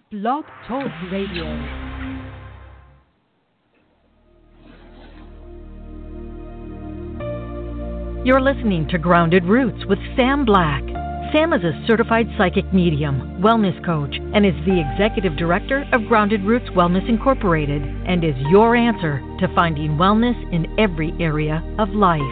Blog Talk Radio. You're listening to Grounded Roots with Sam Black. Sam is a certified psychic medium, wellness coach, and is the executive director of Grounded Roots Wellness Incorporated, and is your answer to finding wellness in every area of life.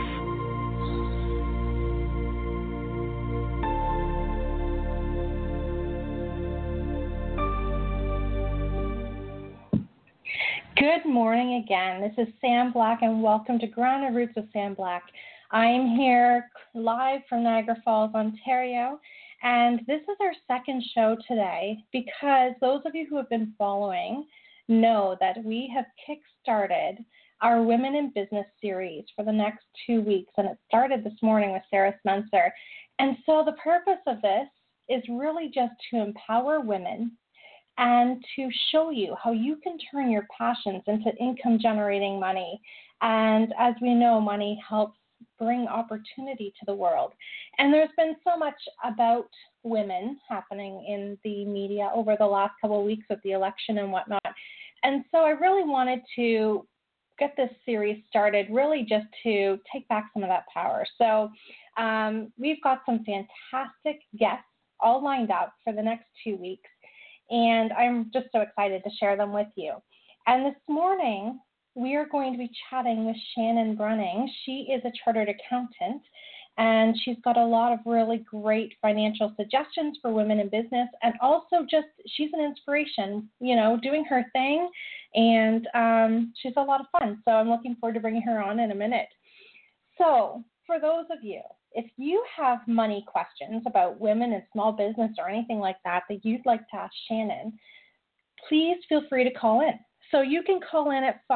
Good morning again. This is Sam Black, and welcome to Grounded Roots with Sam Black. I am here live from Niagara Falls, Ontario, and this is our second show today because those of you who have been following know that we have kick-started our Women in Business series for the next 2 weeks, and it started this morning with Sarah Spencer. And so the purpose of this is really just to empower women and to show you how you can turn your passions into income-generating money. And as we know, money helps bring opportunity to the world. And there's been so much about women happening in the media over the last couple of weeks with the election and whatnot. And so I really wanted to get this series started, really just to take back some of that power. So we've got some fantastic guests all lined up for the next 2 weeks. And I'm just so excited to share them with you. And this morning, we are going to be chatting with Shannon Brunning. She is a chartered accountant, and she's got a lot of really great financial suggestions for women in business, and also just she's an inspiration, you know, doing her thing, and she's a lot of fun. So I'm looking forward to bringing her on in a minute. So for those of you, if you have money questions about women in small business or anything like that that you'd like to ask Shannon, please feel free to call in. So you can call in at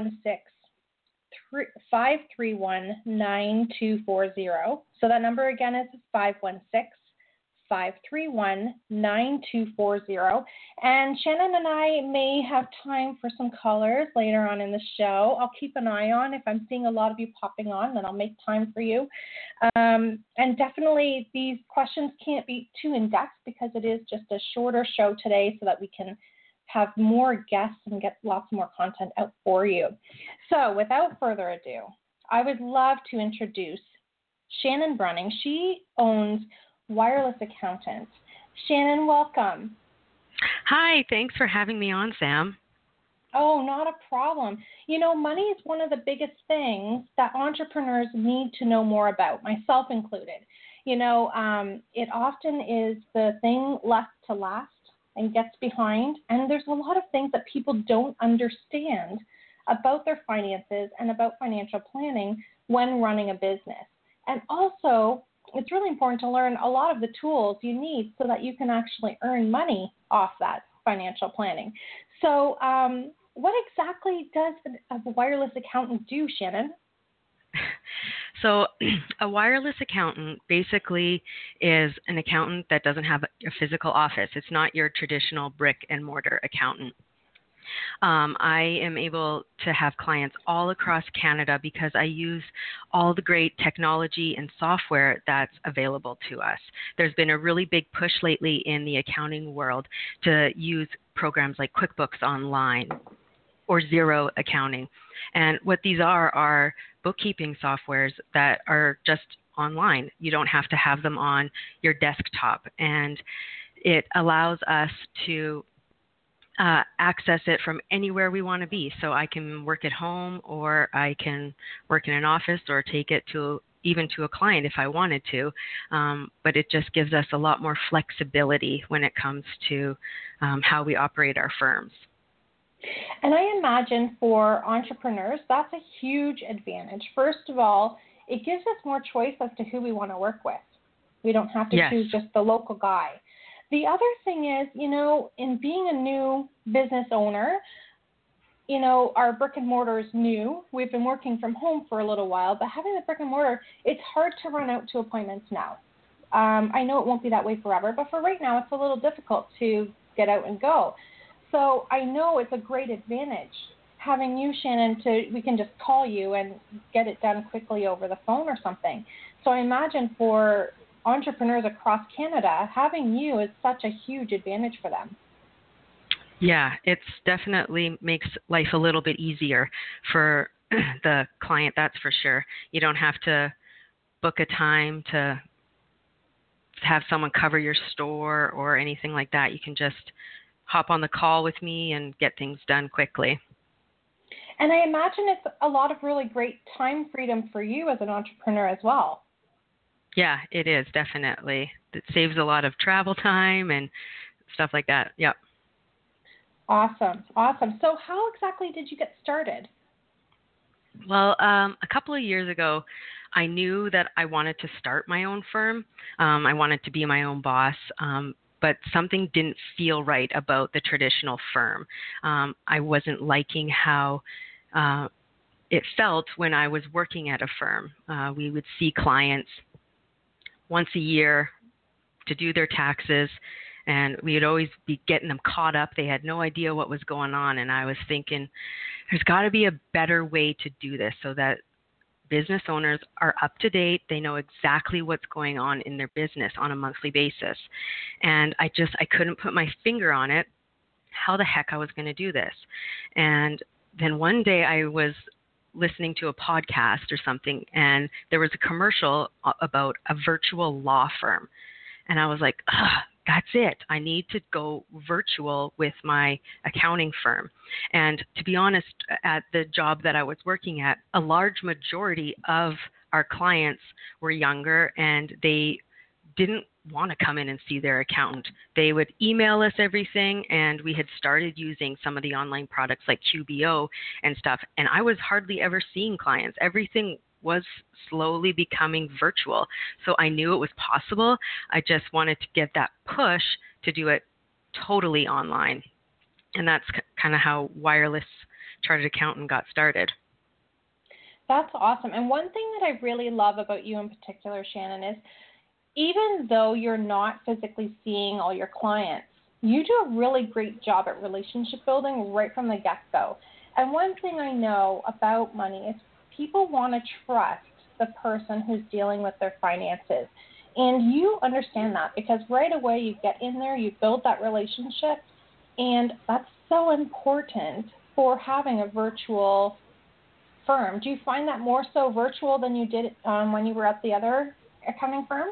516-531-9240. So that number again is 516-531-9240. And Shannon and I may have time for some callers later on in the show. I'll keep an eye on. If I'm seeing a lot of you popping on, then I'll make time for you. And definitely these questions can't be too in-depth because it is just a shorter show today so that we can have more guests and get lots more content out for you. So without further ado, I would love to introduce Shannon Brunning. She owns Wireless Accountant. Shannon, welcome. Hi, thanks for having me on, Sam. Oh, not a problem. You know, money is one of the biggest things that entrepreneurs need to know more about, myself included. You know, it often is the thing left to last and gets behind, and there's a lot of things that people don't understand about their finances and about financial planning when running a business. And also, it's really important to learn a lot of the tools you need so that you can actually earn money off that financial planning. So what exactly does a wireless accountant do, Shannon? So a wireless accountant basically is an accountant that doesn't have a physical office. It's not your traditional brick and mortar accountant. I am able to have clients all across Canada because I use all the great technology and software that's available to us. There's been a really big push lately in the accounting world to use programs like QuickBooks Online or Xero Accounting. And what these are bookkeeping softwares that are just online. You don't have to have them on your desktop. And it allows us to access it from anywhere we want to be. So I can work at home, or I can work in an office, or take it to even to a client if I wanted to. But it just gives us a lot more flexibility when it comes to how we operate our firms. And I imagine for entrepreneurs, that's a huge advantage. First of all, it gives us more choice as to who we want to work with. We don't have to choose just the local guy. The other thing is, you know, in being a new business owner, you know, our brick and mortar is new. We've been working from home for a little while, but having the brick and mortar, it's hard to run out to appointments now. I know it won't be that way forever, but for right now, it's a little difficult to get out and go. So I know it's a great advantage having you, Shannon, we can just call you and get it done quickly over the phone or something. So I imagine for entrepreneurs across Canada, having you is such a huge advantage for them. Yeah, it's definitely makes life a little bit easier for the client, that's for sure. You don't have to book a time to have someone cover your store or anything like that. You can just hop on the call with me and get things done quickly. And I imagine it's a lot of really great time freedom for you as an entrepreneur as well. Yeah, it is, definitely. It saves a lot of travel time and stuff like that. Yep. Awesome. So how exactly did you get started? Well, a couple of years ago, I knew that I wanted to start my own firm. I wanted to be my own boss, but something didn't feel right about the traditional firm. I wasn't liking how it felt when I was working at a firm. We would see clients once a year to do their taxes, and we would always be getting them caught up. They had no idea what was going on, and I was thinking, there's got to be a better way to do this so that business owners are up to date. They know exactly what's going on in their business on a monthly basis. And I couldn't put my finger on it, how the heck I was going to do this. And then one day I was listening to a podcast or something, and there was a commercial about a virtual law firm. And I was like, that's it. I need to go virtual with my accounting firm. And to be honest, at the job that I was working at, a large majority of our clients were younger, and they didn't want to come in and see their accountant. They would email us everything, and we had started using some of the online products like QBO and stuff, and I was hardly ever seeing clients. Everything was slowly becoming virtual. So I knew it was possible. I just wanted to get that push to do it totally online. And that's kind of how Wireless Chartered Accountant got started. That's awesome. And one thing that I really love about you in particular, Shannon, is even though you're not physically seeing all your clients, you do a really great job at relationship building right from the get-go. And one thing I know about money is people want to trust the person who's dealing with their finances. And you understand that because right away you get in there, you build that relationship, and that's so important for having a virtual firm. Do you find that more so virtual than you did when you were at the other accounting firm?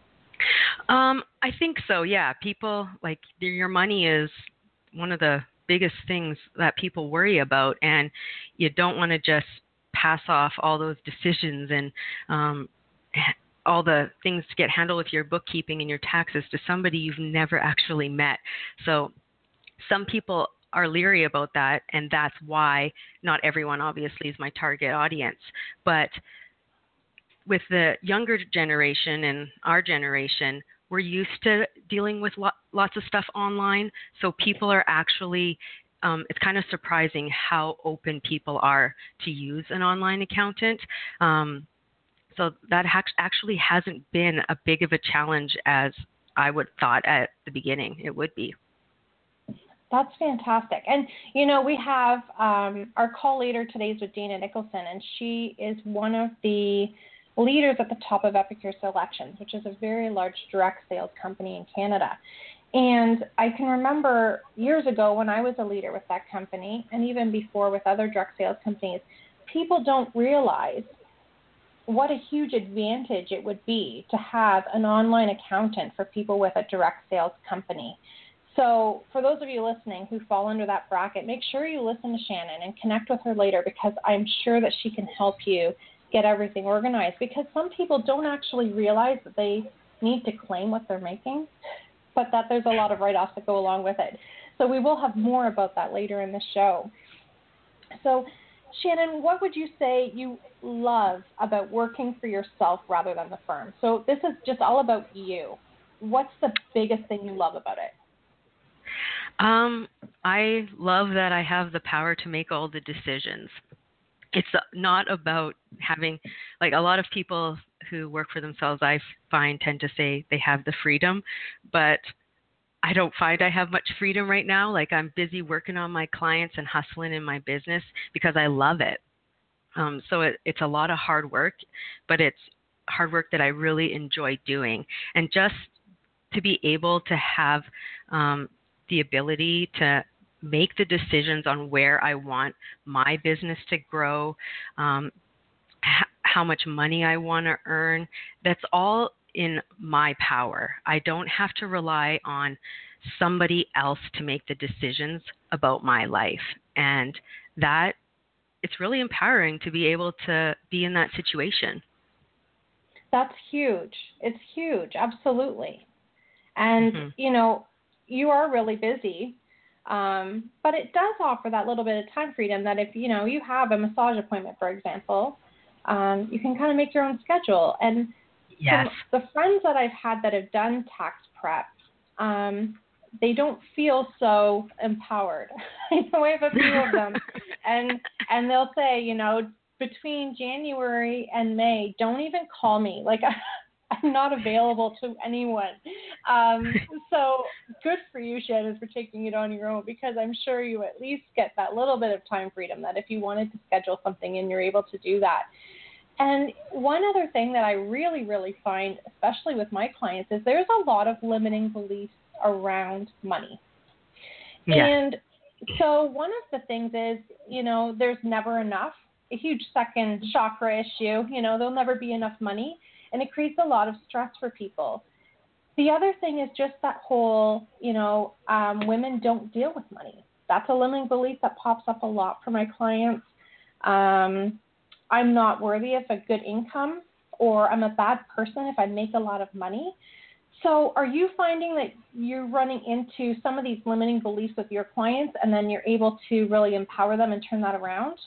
I think so, yeah. People, like, your money is one of the biggest things that people worry about, and you don't want to just pass off all those decisions and all the things to get handled with your bookkeeping and your taxes to somebody you've never actually met. So some people are leery about that, and that's why not everyone obviously is my target audience. But with the younger generation and our generation, we're used to dealing with lots of stuff online. So people are actually it's kind of surprising how open people are to use an online accountant. So that actually hasn't been a big of a challenge as I would thought at the beginning it would be. That's fantastic. And, you know, we have our call later today is with Dana Nicholson, and she is one of the leaders at the top of Epicure Selections, which is a very large direct sales company in Canada. And I can remember years ago when I was a leader with that company, and even before with other direct sales companies, people don't realize what a huge advantage it would be to have an online accountant for people with a direct sales company. So for those of you listening who fall under that bracket, make sure you listen to Shannon and connect with her later, because I'm sure that she can help you get everything organized, because some people don't actually realize that they need to claim what they're making, but that there's a lot of write-offs that go along with it. So we will have more about that later in the show. So Shannon, what would you say you love about working for yourself rather than the firm? So this is just all about you. What's the biggest thing you love about it? I love that I have the power to make all the decisions. It's not about having, like, a lot of people who work for themselves, I find, tend to say they have the freedom, but I don't find I have much freedom right now. Like, I'm busy working on my clients and hustling in my business because I love it. So it's a lot of hard work, but it's hard work that I really enjoy doing. And just to be able to have the ability to make the decisions on where I want my business to grow, how much money I want to earn. That's all in my power. I don't have to rely on somebody else to make the decisions about my life. And that it's really empowering to be able to be in that situation. That's huge. It's huge. Absolutely. And, you are really busy. But it does offer that little bit of time freedom that if, you have a massage appointment, for example, you can kind of make your own schedule. And yes, the friends that I've had that have done tax prep, they don't feel so empowered. I know I have a few of them. And they'll say, between January and May, don't even call me. Like, I'm not available to anyone. So good for you, Shannon, for taking it on your own, because I'm sure you at least get that little bit of time freedom that if you wanted to schedule something and you're able to do that. And one other thing that I really, really find, especially with my clients, is there's a lot of limiting beliefs around money. Yeah. And so one of the things is, there's never enough, a huge second chakra issue, there'll never be enough money. And it creates a lot of stress for people. The other thing is just that whole, women don't deal with money. That's a limiting belief that pops up a lot for my clients. I'm not worthy of a good income, or I'm a bad person if I make a lot of money. So are you finding that you're running into some of these limiting beliefs with your clients, and then you're able to really empower them and turn that around?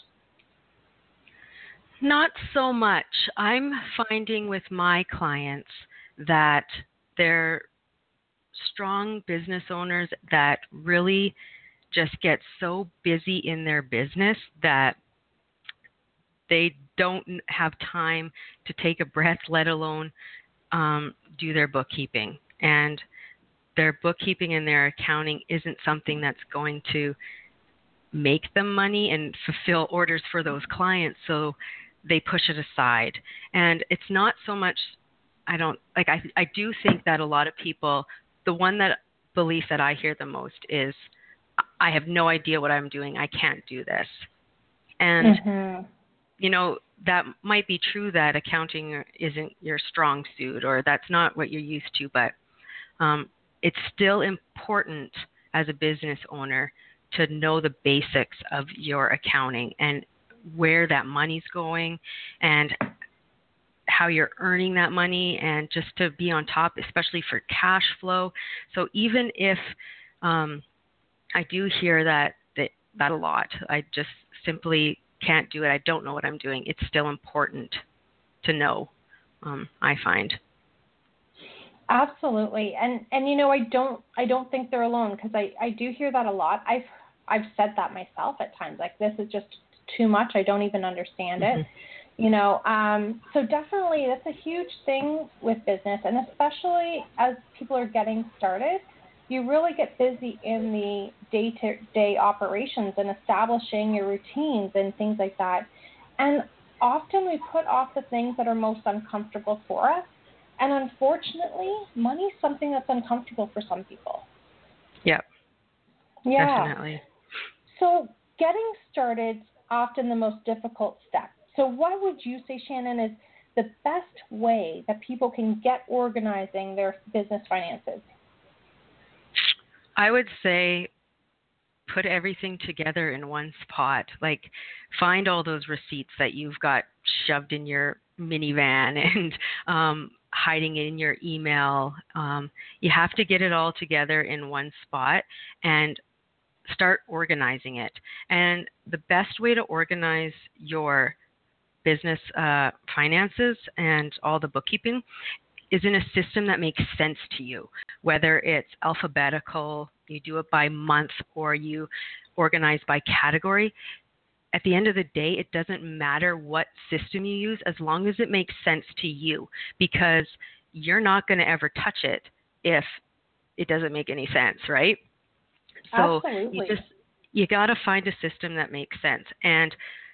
Not so much. I'm finding with my clients that they're strong business owners that really just get so busy in their business that they don't have time to take a breath, let alone do their bookkeeping. And their bookkeeping and their accounting isn't something that's going to make them money and fulfill orders for those clients. So they push it aside. And it's not so much, I do think that a lot of people, the belief that I hear the most is, I have no idea what I'm doing. I can't do this. And, that might be true that accounting isn't your strong suit, or that's not what you're used to, but it's still important as a business owner to know the basics of your accounting and where that money's going and how you're earning that money, and just to be on top, especially for cash flow. So even if I do hear that a lot, I just simply can't do it, I don't know what I'm doing, it's still important to know, I find. Absolutely. And I don't think they're alone, because I do hear that a lot. I've said that myself at times, like, this is just too much, I don't even understand it. So definitely that's a huge thing with business, and especially as people are getting started, you really get busy in the day-to-day operations and establishing your routines and things like that. And often we put off the things that are most uncomfortable for us. And unfortunately, money is something that's uncomfortable for some people. Yep. Yeah. Definitely. So getting started is often the most difficult step. So what would you say, Shannon, is the best way that people can get organizing their business finances? I would say put everything together in one spot. Like, find all those receipts that you've got shoved in your minivan and hiding it in your email. You have to get it all together in one spot and start organizing it. And the best way to organize your business finances and all the bookkeeping is in a system that makes sense to you, whether it's alphabetical, you do it by month, or you organize by category. At the end of the day, it doesn't matter what system you use as long as it makes sense to you, because you're not going to ever touch it if it doesn't make any sense, right? So absolutely. you got to find a system that makes sense, and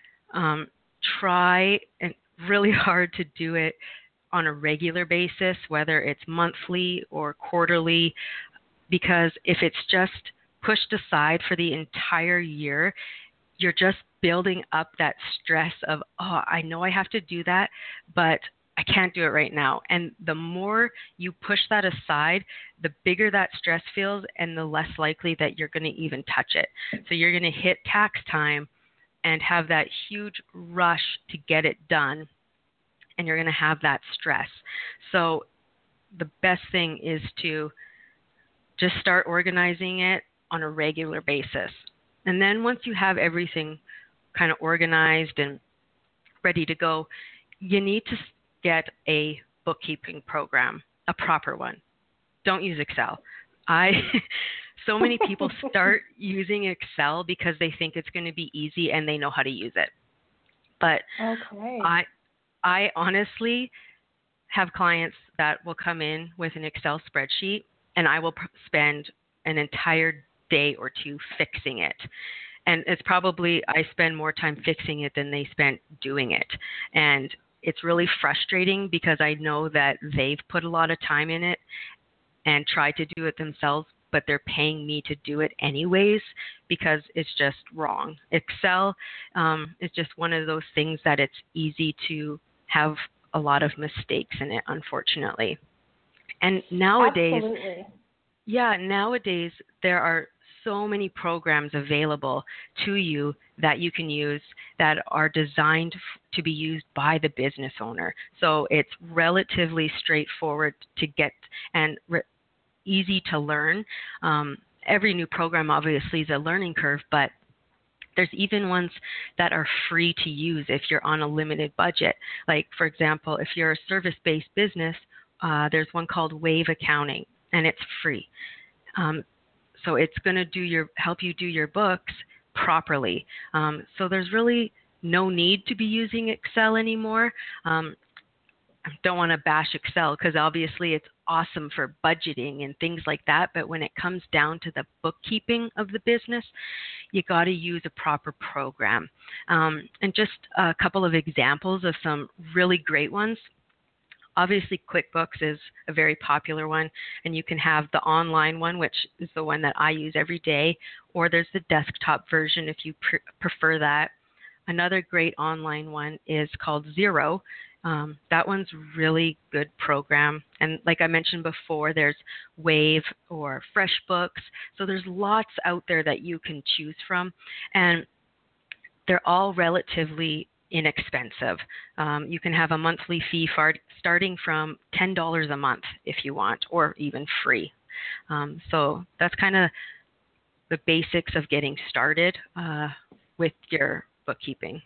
try and really hard to do it on a regular basis, whether it's monthly or quarterly, because if it's just pushed aside for the entire year, you're just building up that stress of, oh, I know I have to do that, but I can't do it right now. And the more you push that aside, the bigger that stress feels and the less likely that you're going to even touch it. So you're going to hit tax time and have that huge rush to get it done, and you're going to have that stress. So the best thing is to just start organizing it on a regular basis. And then once you have everything kind of organized and ready to go, you need to get a bookkeeping program, a proper one. Don't use Excel. So many people start using Excel because they think it's going to be easy and they know how to use it. But okay. I honestly have clients that will come in with an Excel spreadsheet, and I will spend an entire day or two fixing it. And it's probably, I spend more time fixing it than they spent doing it. And it's really frustrating because I know that they've put a lot of time in it and tried to do it themselves, but they're paying me to do it anyways because it's just wrong. Excel is just one of those things that it's easy to have a lot of mistakes in it, unfortunately. And nowadays, nowadays there are so many programs available to you that you can use that are designed to be used by the business owner. So it's relatively straightforward to get and easy to learn. Every new program obviously is a learning curve, but there's even ones that are free to use if you're on a limited budget. Like, for example, if you're a service-based business, there's one called Wave Accounting, and it's free. So it's going to help you do your books properly. So there's really no need to be using Excel anymore. I don't want to bash Excel because obviously it's awesome for budgeting and things like that. But when it comes down to the bookkeeping of the business, you got to use a proper program. And just a couple of examples of some really great ones. Obviously, QuickBooks is a very popular one, and you can have the online one, which is the one that I use every day, or there's the desktop version if you prefer that. Another great online one is called Xero. That one's really good program. And like I mentioned before, there's Wave or FreshBooks. So there's lots out there that you can choose from, and they're all relatively inexpensive. You can have a monthly fee starting from $10 a month if you want, or even free. So that's kind of the basics of getting started with your bookkeeping.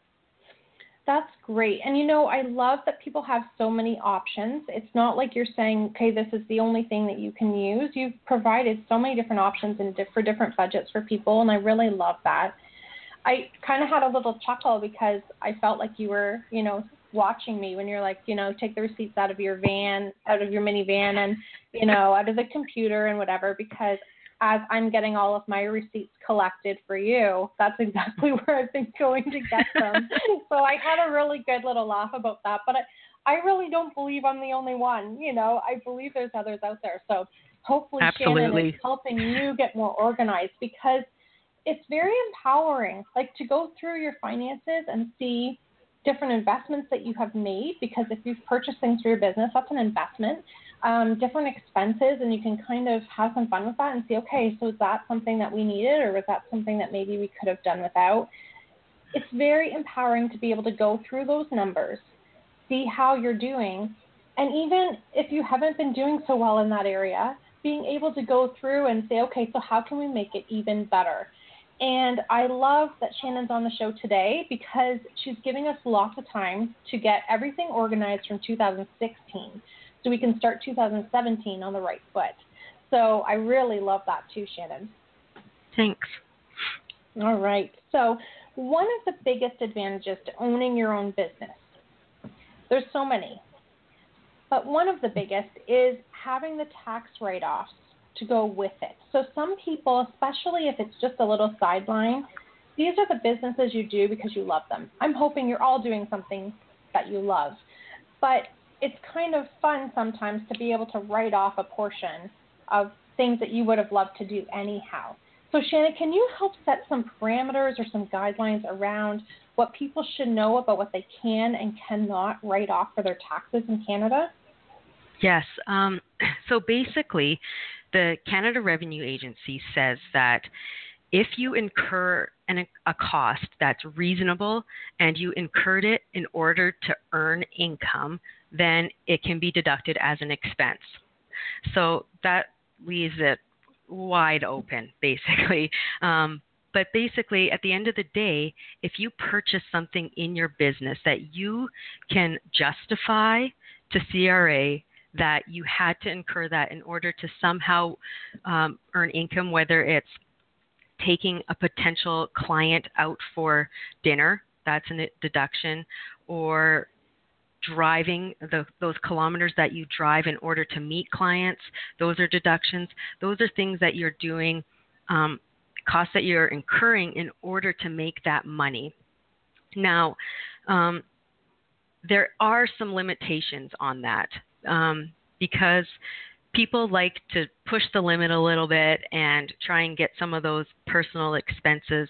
That's great. And, I love that people have so many options. It's not like you're saying, okay, this is the only thing that you can use. You've provided so many different options and for different budgets for people, and I really love that. I kind of had a little chuckle because I felt like you were, watching me when you're like, take the receipts out of your minivan and, out of the computer and whatever, because as I'm getting all of my receipts collected for you, that's exactly where I've been going to get them. So I had a really good little laugh about that, but I really don't believe I'm the only one. I believe there's others out there. So hopefully Shannon is helping you get more organized, because it's very empowering, like to go through your finances and see different investments that you have made, because if you've purchased things for your business, that's an investment, different expenses, and you can kind of have some fun with that and see, okay, so is that something that we needed, or was that something that maybe we could have done without? It's very empowering to be able to go through those numbers, see how you're doing, and even if you haven't been doing so well in that area, being able to go through and say, okay, so how can we make it even better? And I love that Shannon's on the show today because she's giving us lots of time to get everything organized from 2016 so we can start 2017 on the right foot. So I really love that too, Shannon. Thanks. All right. So one of the biggest advantages to owning your own business, there's so many, but one of the biggest is having the tax write-offs to go with it. So some people, especially if it's just a little sideline, these are the businesses you do because you love them. I'm hoping you're all doing something that you love. But it's kind of fun sometimes to be able to write off a portion of things that you would have loved to do anyhow. So, Shannon, can you help set some parameters or some guidelines around what people should know about what they can and cannot write off for their taxes in Canada? Yes. So basically, the Canada Revenue Agency says that if you incur a cost that's reasonable and you incurred it in order to earn income, then it can be deducted as an expense. So that leaves it wide open, basically. But basically, at the end of the day, if you purchase something in your business that you can justify to CRA that you had to incur that in order to somehow earn income, whether it's taking a potential client out for dinner, that's a deduction, or driving those kilometers that you drive in order to meet clients, those are deductions. Those are things that you're doing, costs that you're incurring in order to make that money. Now, there are some limitations on that because people like to push the limit a little bit and try and get some of those personal expenses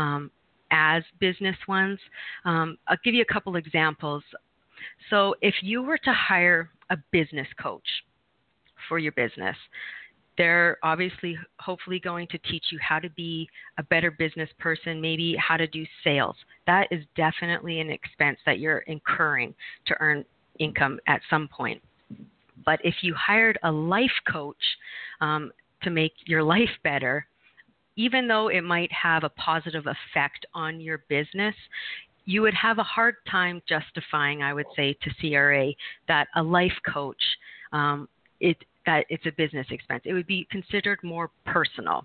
as business ones. I'll give you a couple examples. So if you were to hire a business coach for your business, they're obviously hopefully going to teach you how to be a better business person, maybe how to do sales. That is definitely an expense that you're incurring to earn income at some point. But if you hired a life coach to make your life better, even though it might have a positive effect on your business, you would have a hard time justifying, I would say, to CRA that a life coach, that it's a business expense. It would be considered more personal.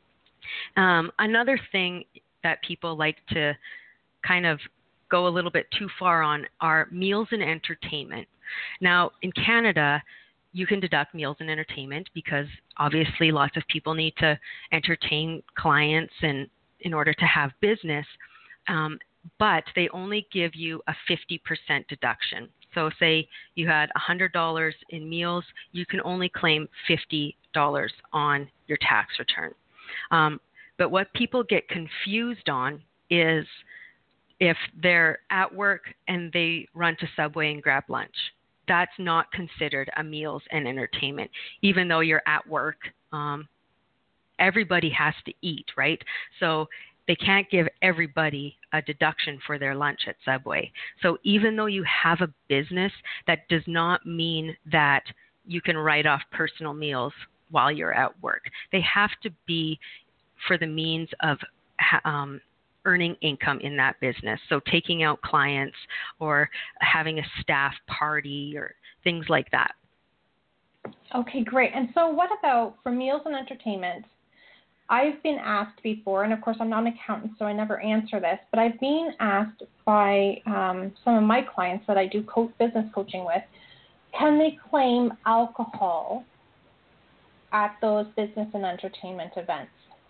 Another thing that people like to kind of go a little bit too far on are meals and entertainment. Now, in Canada, you can deduct meals and entertainment because obviously lots of people need to entertain clients and in order to have business, but they only give you a 50% deduction. So say you had $100 in meals, you can only claim $50 on your tax return. But what people get confused on is if they're at work and they run to Subway and grab lunch. That's not considered a meals and entertainment, even though you're at work. Everybody has to eat, right? So they can't give everybody a deduction for their lunch at Subway. So even though you have a business, that does not mean that you can write off personal meals while you're at work. They have to be for the means of earning income in that business. So taking out clients or having a staff party or things like that. Okay, great. And so what about for meals and entertainment? I've been asked before, and of course I'm not an accountant, so I never answer this, but I've been asked by some of my clients that I do business coaching with, can they claim alcohol at those business and entertainment events?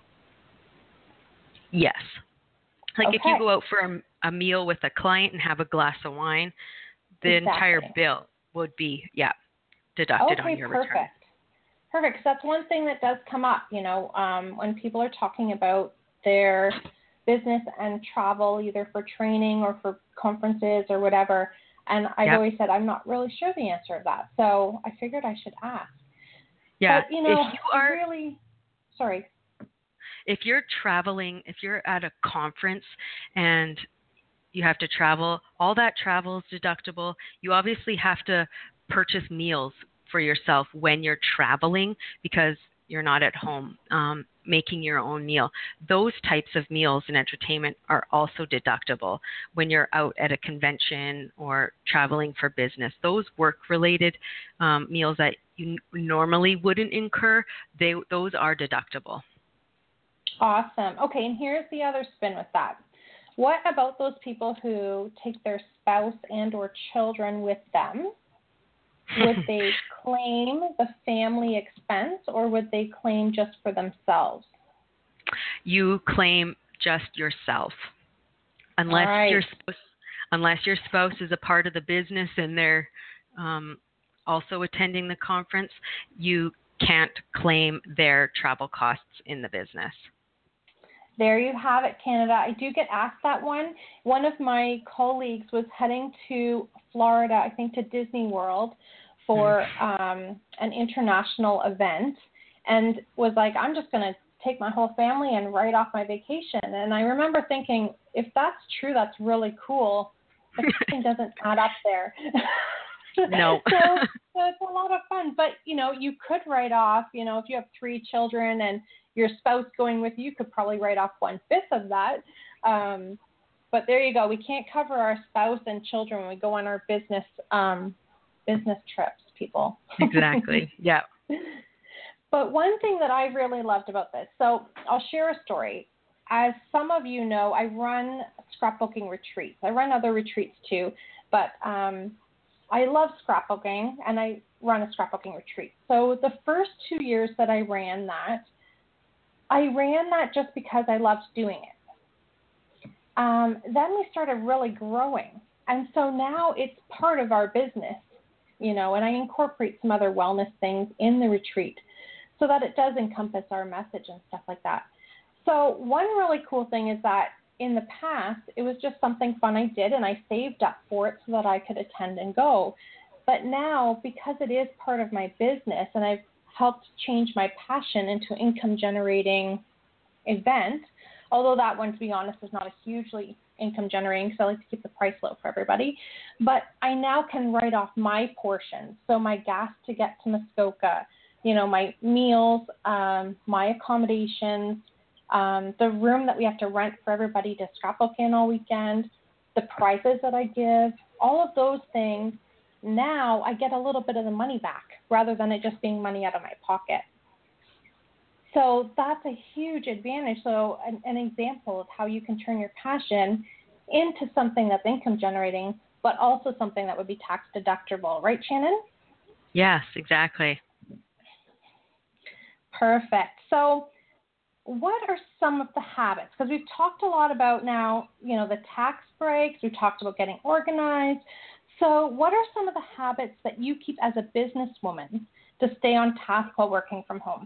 Yes. Like okay. If you go out for a meal with a client and have a glass of wine, the entire bill would be, deducted on your return. Perfect. So that's one thing that does come up, when people are talking about their business and travel, either for training or for conferences or whatever. And I've always said, I'm not really sure the answer to that. So I figured I should ask. Yeah. But, if you are sorry. If you're traveling, if you're at a conference and you have to travel, all that travel is deductible. You obviously have to purchase meals for yourself when you're traveling because you're not at home making your own meal. Those types of meals and entertainment are also deductible when you're out at a convention or traveling for business. Those work-related meals that you normally wouldn't incur, those are deductible. Awesome. Okay, and here's the other spin with that. What about those people who take their spouse and or children with them? Would they claim the family expense or would they claim just for themselves? You claim just yourself. Unless your spouse is a part of the business and they're also attending the conference, you can't claim their travel costs in the business. There you have it, Canada. I do get asked that one. One of my colleagues was heading to Florida, I think to Disney World, for an international event, and was like, I'm just going to take my whole family and write off my vacation. And I remember thinking, if that's true, that's really cool, but something doesn't add up there. No. so it's a lot of fun. But, you could write off, if you have 3 children and your spouse going with you, could probably write off 1/5 of that. But there you go. We can't cover our spouse and children when we go on our business trips, people. Exactly. Yeah. But one thing that I really loved about this, so I'll share a story. As some of you know, I run scrapbooking retreats. I run other retreats too, but I love scrapbooking, and I run a scrapbooking retreat. So the first 2 years that I ran that just because I loved doing it. Then we started really growing, and so now it's part of our business, and I incorporate some other wellness things in the retreat so that it does encompass our message and stuff like that. So one really cool thing is that in the past, it was just something fun I did, and I saved up for it so that I could attend and go. But now, because it is part of my business, and I've helped change my passion into income-generating event, although that one, to be honest, is not a hugely income-generating, because I like to keep the price low for everybody. But I now can write off my portions, so my gas to get to Muskoka, my meals, my accommodations, the room that we have to rent for everybody to scrapbook in all weekend, the prizes that I give, all of those things. Now I get a little bit of the money back rather than it just being money out of my pocket. So that's a huge advantage. So an example of how you can turn your passion into something that's income generating, but also something that would be tax deductible. Right, Shannon? Yes, exactly. Perfect. So what are some of the habits? Because we've talked a lot about now, the tax breaks. We've talked about getting organized. So what are some of the habits that you keep as a businesswoman to stay on task while working from home?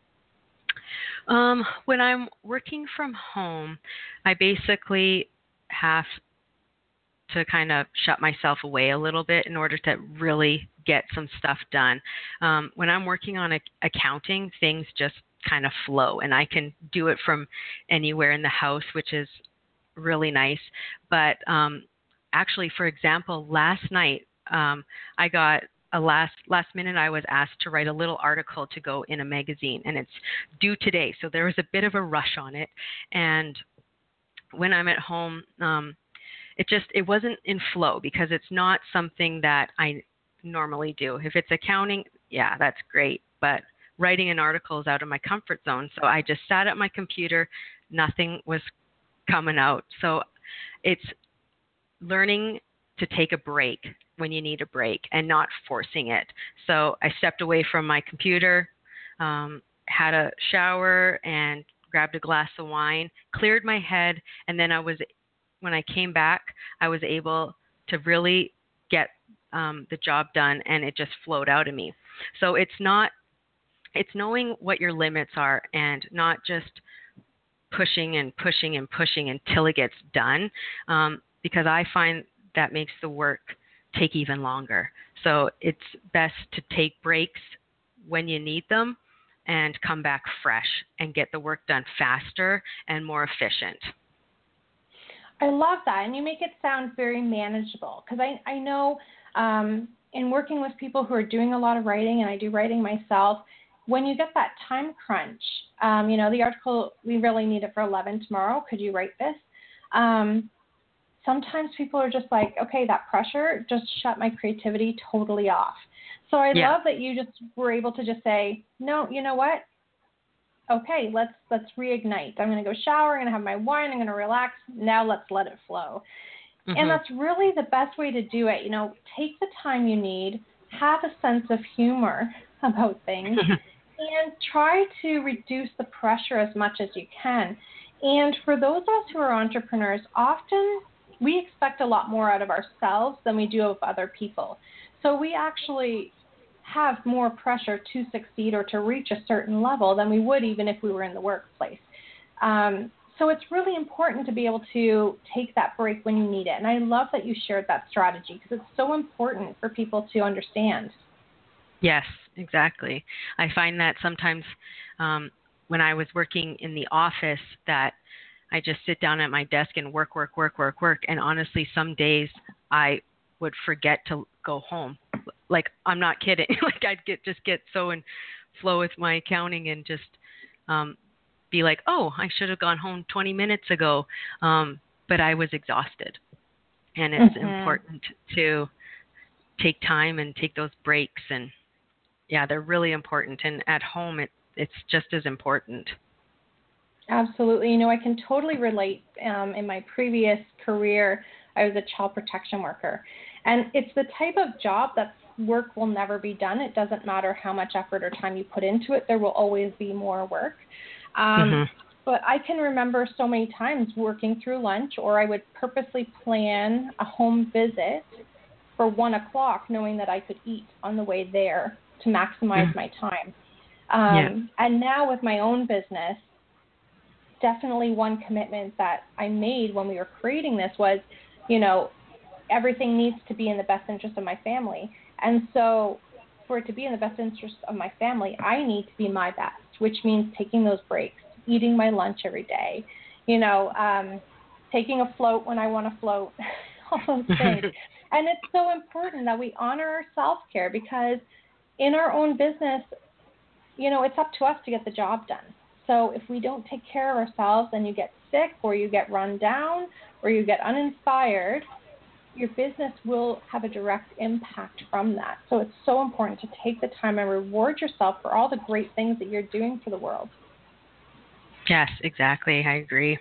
When I'm working from home, I basically have to kind of shut myself away a little bit in order to really get some stuff done. When I'm working on accounting, things just kind of flow, and I can do it from anywhere in the house, which is really nice. But actually, for example, last night I got a last minute, I was asked to write a little article to go in a magazine, and it's due today. So there was a bit of a rush on it. And when I'm at home, it wasn't in flow because it's not something that I normally do. If it's accounting, yeah, that's great. But writing an article is out of my comfort zone. So I just sat at my computer. Nothing was coming out. So it's learning to take a break when you need a break and not forcing it. So I stepped away from my computer, had a shower and grabbed a glass of wine, cleared my head, and then when I came back, I was able to really get the job done, and it just flowed out of me. So it's knowing what your limits are and not just pushing and pushing and pushing until it gets done, because I find that makes the work take even longer. So it's best to take breaks when you need them and come back fresh and get the work done faster and more efficient. I love that. And you make it sound very manageable, because I know in working with people who are doing a lot of writing, and I do writing myself, when you get that time crunch, the article, we really need it for 11 tomorrow. Could you write this? Sometimes people are just like, okay, that pressure just shut my creativity totally off. So I love that you just were able to just say, no, you know what? Okay, let's reignite. I'm going to go shower. I'm going to have my wine. I'm going to relax. Now let's let it flow. Mm-hmm. And that's really the best way to do it. Take the time you need, have a sense of humor about things, and try to reduce the pressure as much as you can. And for those of us who are entrepreneurs, often we expect a lot more out of ourselves than we do of other people. So we actually have more pressure to succeed or to reach a certain level than we would even if we were in the workplace. So it's really important to be able to take that break when you need it. And I love that you shared that strategy because it's so important for people to understand. Yes, exactly. I find that sometimes when I was working in the office that I just sit down at my desk and work. And honestly, some days I would forget to go home. Like, I'm not kidding. Like, I'd get so in flow with my accounting and just be like, oh, I should have gone home 20 minutes ago. But I was exhausted. And it's important to take time and take those breaks. And yeah, they're really important. And at home, it's just as important. Absolutely. You know, I can totally relate. In my previous career, I was a child protection worker. And it's the type of job that work will never be done. It doesn't matter how much effort or time you put into it. There will always be more work. But I can remember so many times working through lunch, or I would purposely plan a home visit for 1 o'clock, knowing that I could eat on the way there to maximize my time. And now with my own business, definitely one commitment that I made when we were creating this was, you know, everything needs to be in the best interest of my family. And so for it to be in the best interest of my family, I need to be my best, which means taking those breaks, eating my lunch every day, you know, taking a float when I want to float, all those things. And it's so important that we honor our self-care because in our own business, you know, it's up to us to get the job done. So if we don't take care of ourselves and you get sick or you get run down or you get uninspired, your business will have a direct impact from that. So it's so important to take the time and reward yourself for all the great things that you're doing for the world. Yes, exactly. I agree.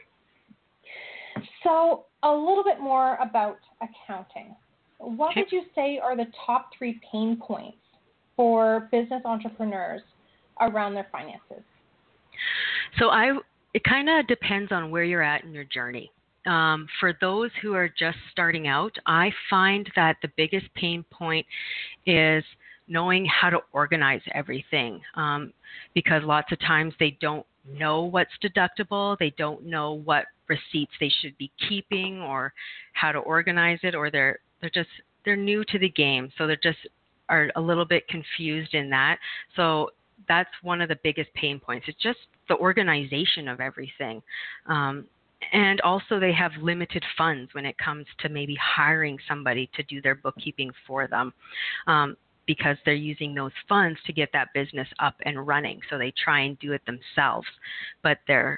So a little bit more about accounting. What would you say are the top 3 pain points for business entrepreneurs around their finances? So it kind of depends on where you're at in your journey. For those who are just starting out, I find that the biggest pain point is knowing how to organize everything, because lots of times they don't know what's deductible, they don't know what receipts they should be keeping or how to organize it, or they're new to the game, so they're just are a little bit confused in that. So that's one of the biggest pain points. It's just the organization of everything. And also they have limited funds when it comes to maybe hiring somebody to do their bookkeeping for them, because they're using those funds to get that business up and running. So they try and do it themselves, but they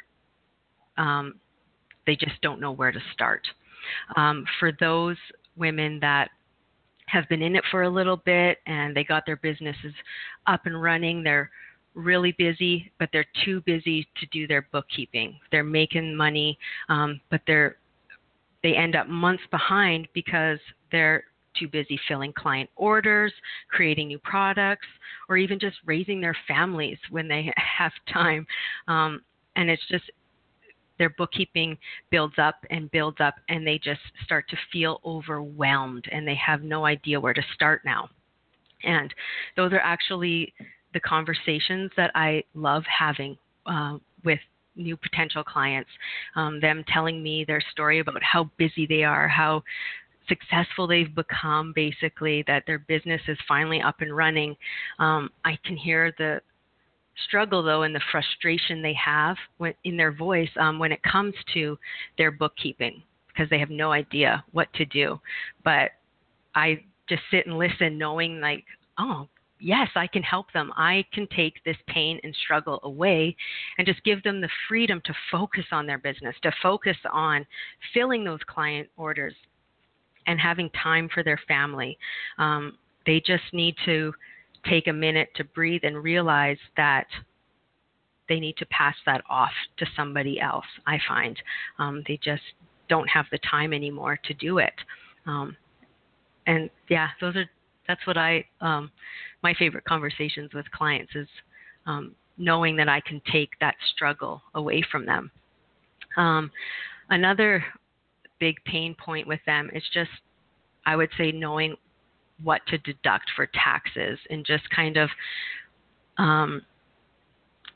just don't know where to start. For those women that have been in it for a little bit and they got their businesses up and running, they're really busy, but they're too busy to do their bookkeeping. They're making money, but they end up months behind because they're too busy filling client orders, creating new products, or even just raising their families when they have time. And it's just their bookkeeping builds up, and they just start to feel overwhelmed, and they have no idea where to start now. And those are actually the conversations that I love having with new potential clients, them telling me their story about how busy they are, how successful they've become, basically, that their business is finally up and running. I can hear the struggle, though, and the frustration they have in their voice when it comes to their bookkeeping, because they have no idea what to do. But I just sit and listen, knowing like, oh, yes, I can help them. I can take this pain and struggle away and just give them the freedom to focus on their business, to focus on filling those client orders and having time for their family. They just need to take a minute to breathe and realize that they need to pass that off to somebody else, I find. They just don't have the time anymore to do it. And yeah, that's what my favorite conversations with clients is knowing that I can take that struggle away from them. Another big pain point with them is just, I would say, knowing what to deduct for taxes, and just kind of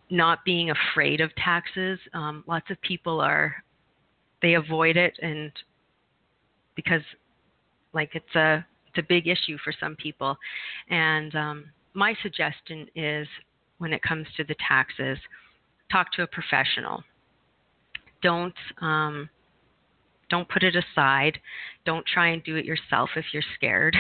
not being afraid of taxes. Lots of people they avoid it, and because like it's a big issue for some people. And my suggestion is, when it comes to the taxes, talk to a professional. Don't put it aside. Don't try and do it yourself if you're scared.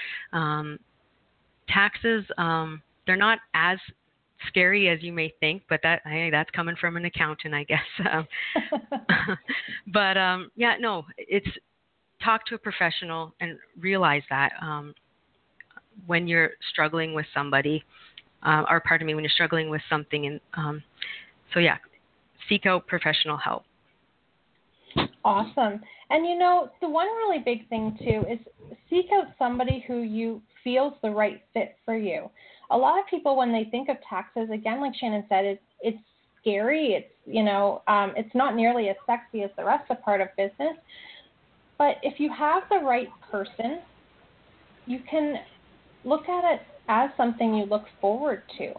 Taxes, they're not as scary as you may think, but that's coming from an accountant, I guess. But it's talk to a professional and realize that when you're struggling with somebody, when you're struggling with something, and seek out professional help. Awesome. And the one really big thing too is seek out somebody who you feels the right fit for you. A lot of people, when they think of taxes, again, like Shannon said, it's scary. It's not nearly as sexy as the rest of part of business. But if you have the right person, you can look at it as something you look forward to.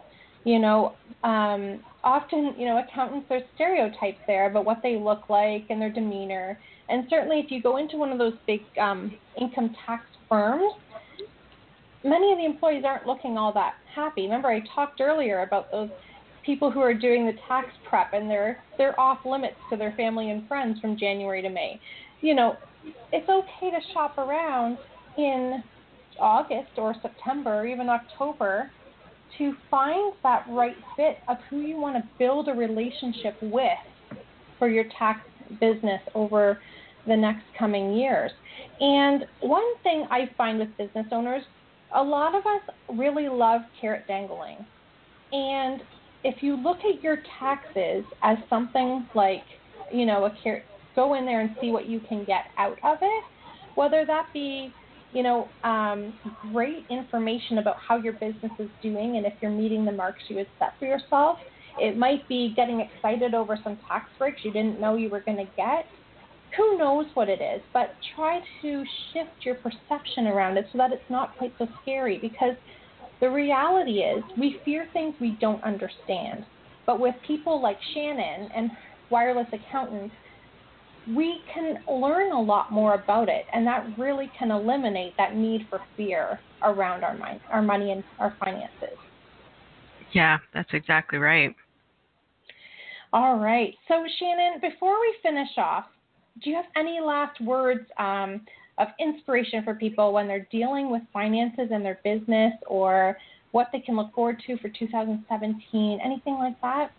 Often, accountants, there's stereotypes there about what they look like and their demeanor. And certainly if you go into one of those big income tax firms, many of the employees aren't looking all that happy. Remember, I talked earlier about those people who are doing the tax prep, and they're off limits to their family and friends from January to May. It's okay to shop around in August or September or even October to find that right fit of who you want to build a relationship with for your tax business over the next coming years. And one thing I find with business owners, a lot of us really love carrot dangling. And if you look at your taxes as something like, a carrot, go in there and see what you can get out of it, whether that be great information about how your business is doing and if you're meeting the marks you had set for yourself. It might be getting excited over some tax breaks you didn't know you were going to get. Who knows what it is, but try to shift your perception around it so that it's not quite so scary, because the reality is we fear things we don't understand. But with people like Shannon and Wireless Accountants, we can learn a lot more about it, and that really can eliminate that need for fear around our money and our finances. Yeah, that's exactly right. All right. So, Shannon, before we finish off, do you have any last words of inspiration for people when they're dealing with finances in their business, or what they can look forward to for 2017, anything like that?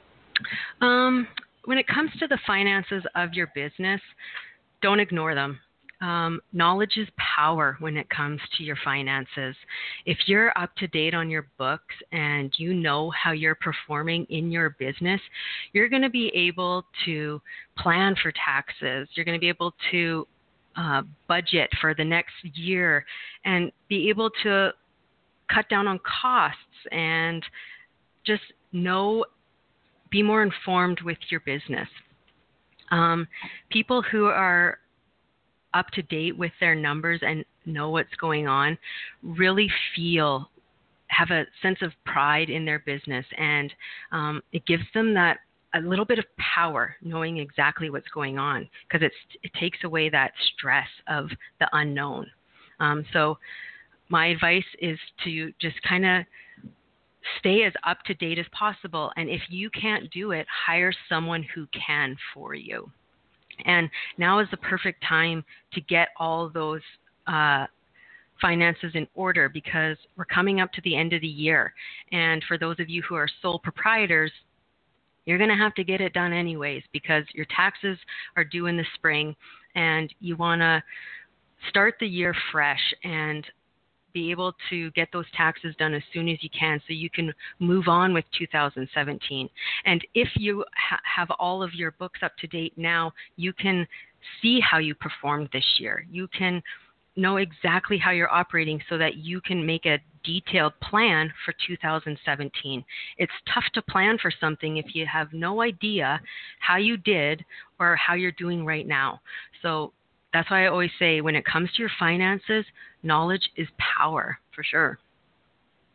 When it comes to the finances of your business, don't ignore them. Knowledge is power when it comes to your finances. If you're up to date on your books and you know how you're performing in your business, you're going to be able to plan for taxes. You're going to be able to budget for the next year and be able to cut down on costs and just be more informed with your business. People who are up to date with their numbers and know what's going on really have a sense of pride in their business, and it gives them that a little bit of power knowing exactly what's going on, because it takes away that stress of the unknown. So my advice is to just kind of stay as up to date as possible. And if you can't do it, hire someone who can for you. And now is the perfect time to get all those finances in order, because we're coming up to the end of the year. And for those of you who are sole proprietors, you're going to have to get it done anyways, because your taxes are due in the spring and you want to start the year fresh and be able to get those taxes done as soon as you can so you can move on with 2017. And if you have all of your books up to date now, you can see how you performed this year. You can know exactly how you're operating so that you can make a detailed plan for 2017. It's tough to plan for something if you have no idea how you did or how you're doing right now. So that's why I always say, when it comes to your finances, knowledge is power, for sure.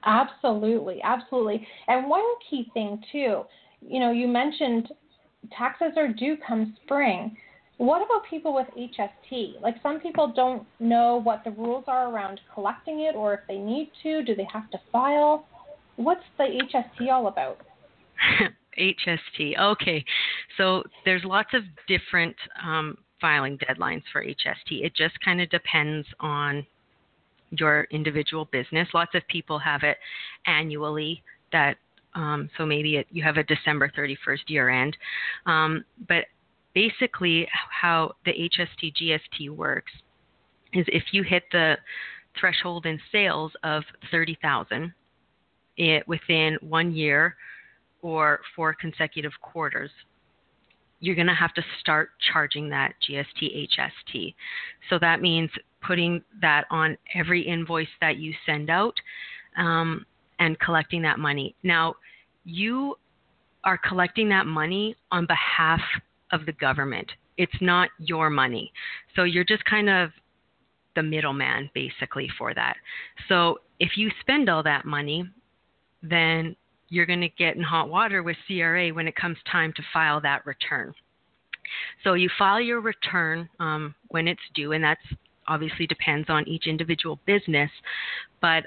Absolutely, absolutely. And one key thing too, you mentioned taxes are due come spring. What about people with HST? Like some people don't know what the rules are around collecting it, or if they need to, do they have to file? What's the HST all about? HST. Okay. So there's lots of different filing deadlines for HST. It just kind of depends on your individual business. Lots of people have it annually, that so maybe you have a December 31st year end. But basically how the HST GST works is if you hit the threshold in sales of 30,000 within 1 year or 4 consecutive quarters, you're going to have to start charging that GST HST. So that means putting that on every invoice that you send out and collecting that money. Now, you are collecting that money on behalf of the government. It's not your money. So you're just kind of the middleman basically for that. So if you spend all that money, then you're going to get in hot water with CRA when it comes time to file that return. So you file your return when it's due, and that's obviously depends on each individual business. But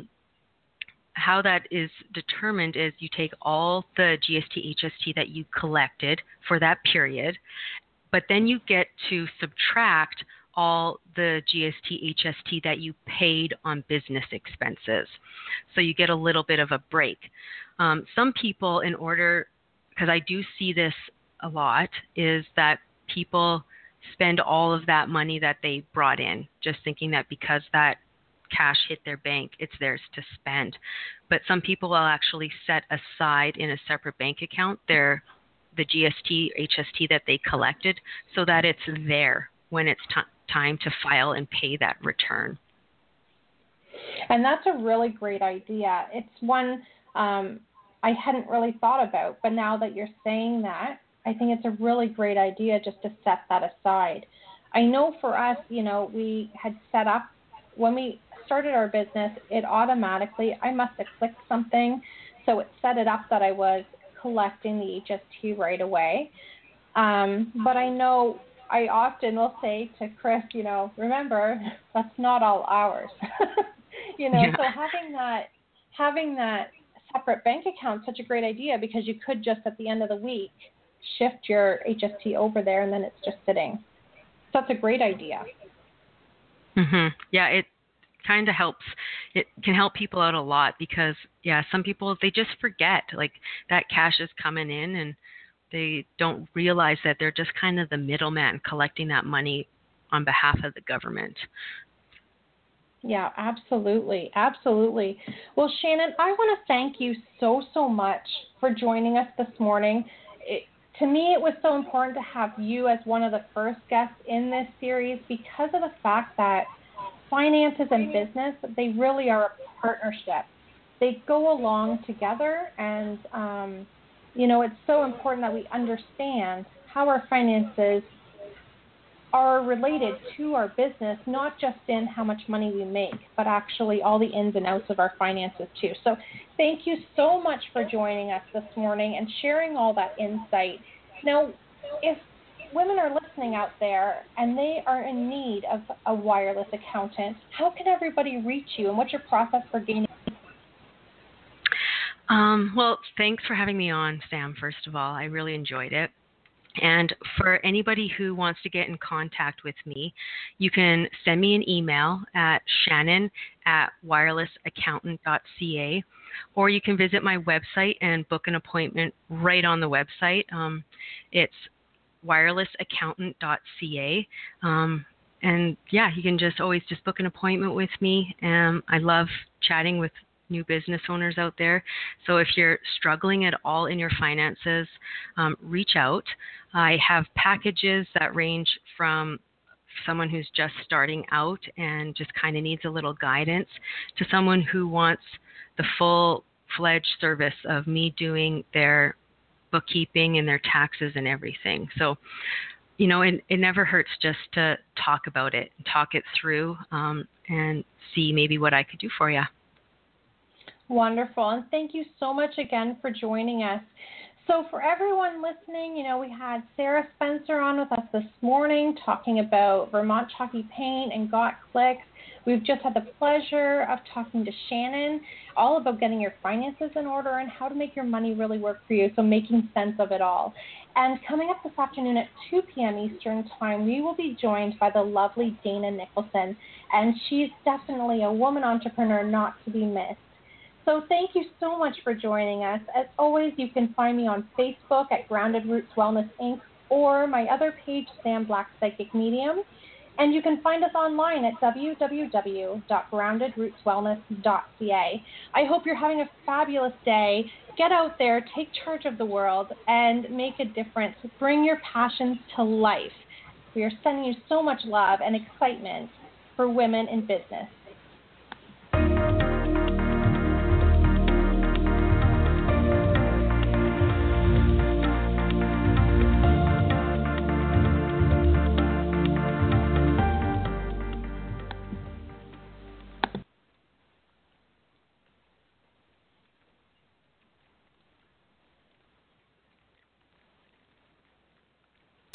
how that is determined is you take all the GST, HST that you collected for that period, but then you get to subtract all the GST, HST that you paid on business expenses. So you get a little bit of a break. Some people, in order, because I do see this a lot, is that people spend all of that money that they brought in, just thinking that because that cash hit their bank, it's theirs to spend. But some people will actually set aside in a separate bank account the GST, HST that they collected, so that it's there when it's time to file and pay that return. And that's a really great idea. It's one I hadn't really thought about, but now that you're saying that, I think it's a really great idea just to set that aside. I know for us, we had set up, when we started our business, it automatically, I must have clicked something, so it set it up that I was collecting the HST right away. But I know I often will say to Chris, remember, that's not all ours. Yeah. So having that separate bank account is such a great idea, because you could just at the end of the week shift your HST over there, and then it's just sitting. So that's a great idea. Mm-hmm. Yeah, it kind of helps. It can help people out a lot because, some people, they just forget, like, that cash is coming in and they don't realize that they're just kind of the middleman collecting that money on behalf of the government. Yeah, absolutely. Absolutely. Well, Shannon, I want to thank you so much for joining us this morning. To me, it was so important to have you as one of the first guests in this series because of the fact that finances and business, they really are a partnership. They go along together, and, it's so important that we understand how our finances are related to our business, not just in how much money we make, but actually all the ins and outs of our finances too. So thank you so much for joining us this morning and sharing all that insight. Now, if women are listening out there and they are in need of a wireless accountant, how can everybody reach you, and what's your process for gaining? Well, thanks for having me on, Sam, first of all. I really enjoyed it. And for anybody who wants to get in contact with me, you can send me an email at shannon@wirelessaccountant.ca, or you can visit my website and book an appointment right on the website. It's wirelessaccountant.ca. And you can always book an appointment with me. I love chatting with new business owners out there. So if you're struggling at all in your finances, reach out. I have packages that range from someone who's just starting out and just kind of needs a little guidance to someone who wants the full-fledged service of me doing their bookkeeping and their taxes and everything. So, it never hurts just to talk about it, talk it through, and see maybe what I could do for you. Wonderful. And thank you so much again for joining us. So for everyone listening, we had Sarah Spencer on with us this morning talking about Vermont Chalky Paint and Got Clicks. We've just had the pleasure of talking to Shannon all about getting your finances in order and how to make your money really work for you, so making sense of it all. And coming up this afternoon at 2 p.m. Eastern Time, we will be joined by the lovely Dana Nicholson, and she's definitely a woman entrepreneur not to be missed. So thank you so much for joining us. As always, you can find me on Facebook at Grounded Roots Wellness Inc. or my other page, Sam Black Psychic Medium. And you can find us online at www.groundedrootswellness.ca. I hope you're having a fabulous day. Get out there, take charge of the world, and make a difference. Bring your passions to life. We are sending you so much love and excitement for women in business.